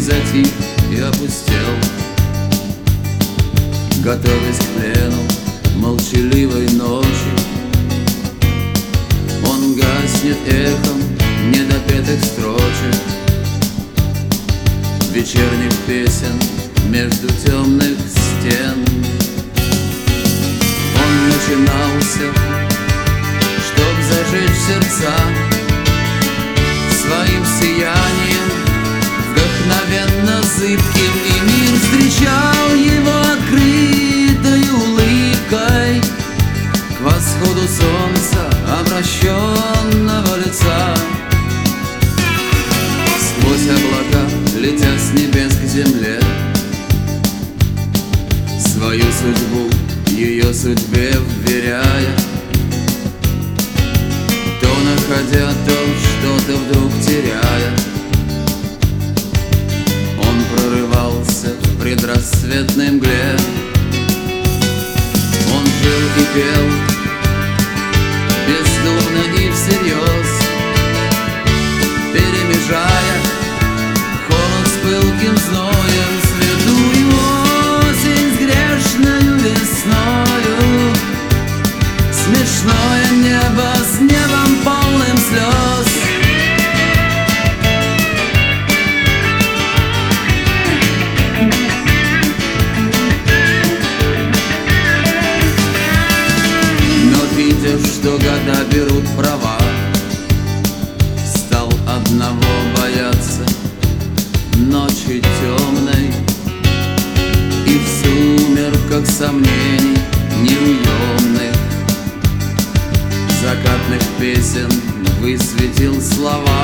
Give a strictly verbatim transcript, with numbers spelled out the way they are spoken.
затих и опустел, готовясь к плену молчаливой ночи. Он гаснет эхом недопетых строчек, вечерних песен между темных стен. Он начинался, чтоб зажечь сердца своим сиянием вдохновенно зыбким, и мир встречал его открытой улыбкой к восходу солнца обращенного лица. Сквозь облака, летя с небес к земле, свою судьбу ее судьбе вверяя, то находя, то что-то вдруг теряя, он прорывался в предрассветной мгле. Он жил и пел бездумно и всерьез, перемежая холод с пылким зноем, святую осень с грешною весною, смешное небо с небом полным слез. Но видя, что года берут права, стал одного бояться ночи темной, и в сумерках сомнений неуемных закатных песен высветил слова.